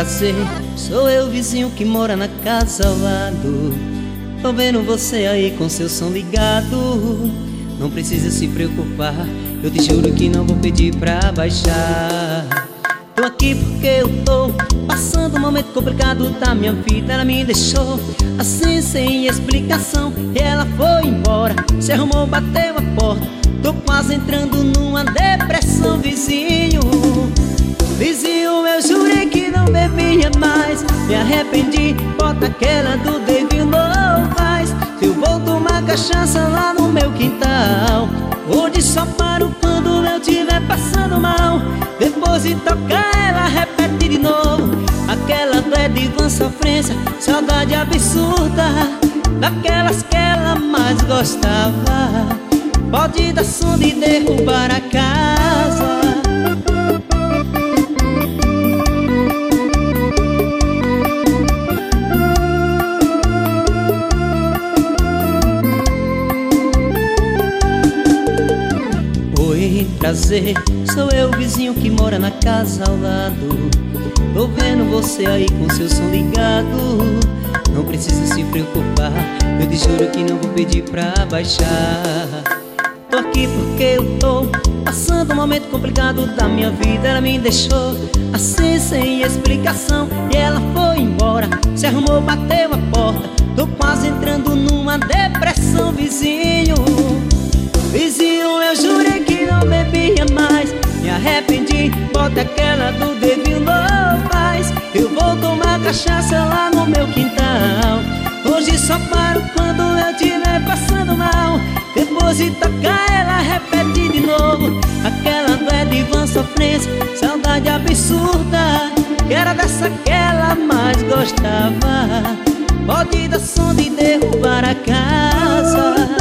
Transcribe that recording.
prazer, sou eu, vizinho que mora na casa ao lado. Tô vendo você aí com seu som ligado. Não precisa se preocupar, eu te juro que não vou pedir pra baixar. Tô aqui porque eu tô passando um momento complicado da minha vida. Ela me deixou assim sem explicação e ela foi embora, se arrumou, bateu a porta. Tô quase entrando numa depressão, vizinho. Vizinho, eu jurei que não bebia mais, me arrependi, bota aquela do David Novais. Se eu vou tomar cachaça lá no meu quintal, hoje só paro quando eu tiver passando mal. Depois de tocar ela repete de novo, aquela do Edivan Sofrência, saudade absurda, daquelas que ela mais gostava. Pode dar som de derrubar a casa. Oi, prazer, sou eu, vizinho que mora na casa ao lado. Tô vendo você aí com seu som ligado. Não precisa se preocupar, eu te juro que não vou pedir pra baixar. Tô aqui porque eu tô passando um momento complicado da minha vida. Ela me deixou assim sem explicação e ela foi embora, se arrumou, bateu a porta. Tô quase entrando numa depressão, vizinho. Vizinho, eu jurei que não bebia mais, me arrependi, bota aquela do David Novais. Eu vou tomar cachaça lá no meu quintal, hoje só paro quando eu tiver passando mal. Depois de tocar ela repete de novo, aquela do Edivan Sofrência, saudade absurda, que era dessa que ela mais gostava. Pode dar som de derrubar a casa.